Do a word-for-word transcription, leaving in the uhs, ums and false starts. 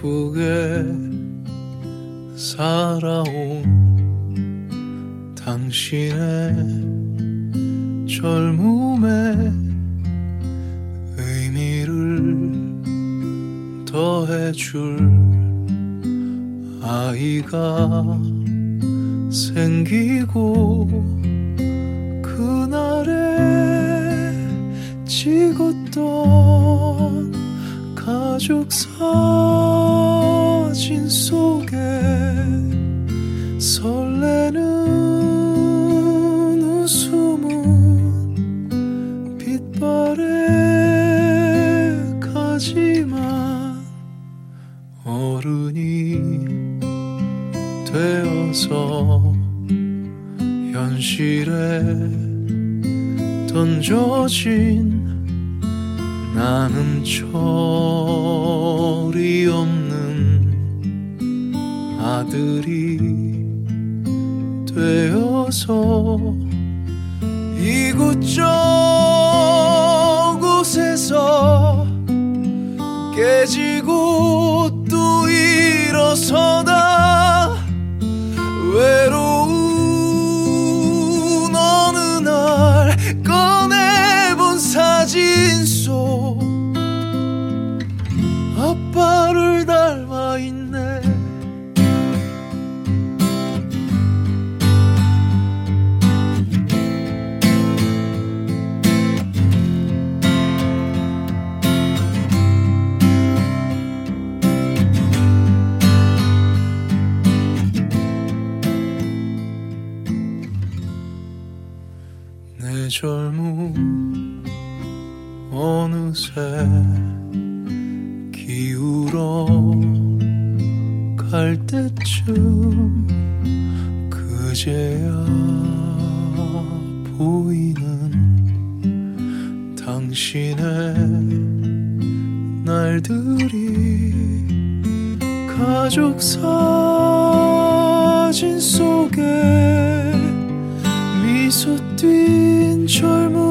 바쁘게 살아온 당신의 젊음의 의미를 더해줄 아이가 생기고 그날에 찍었던 가족 사진 속에 설레는 웃음은 빛바래 가지만 어른이 되어서 현실에 던져진 나는 철이 없는 아들이 되어서 이곳저곳에서 깨지고 또 일어서다 외로운 어느 날 꺼내본 사진 속 아빠를 닮아 있네. 내 젊음 어느새 기울어 갈 때쯤 그제야 보이는 당신의 날들이 가족 사진 속에 미소 띈 젊은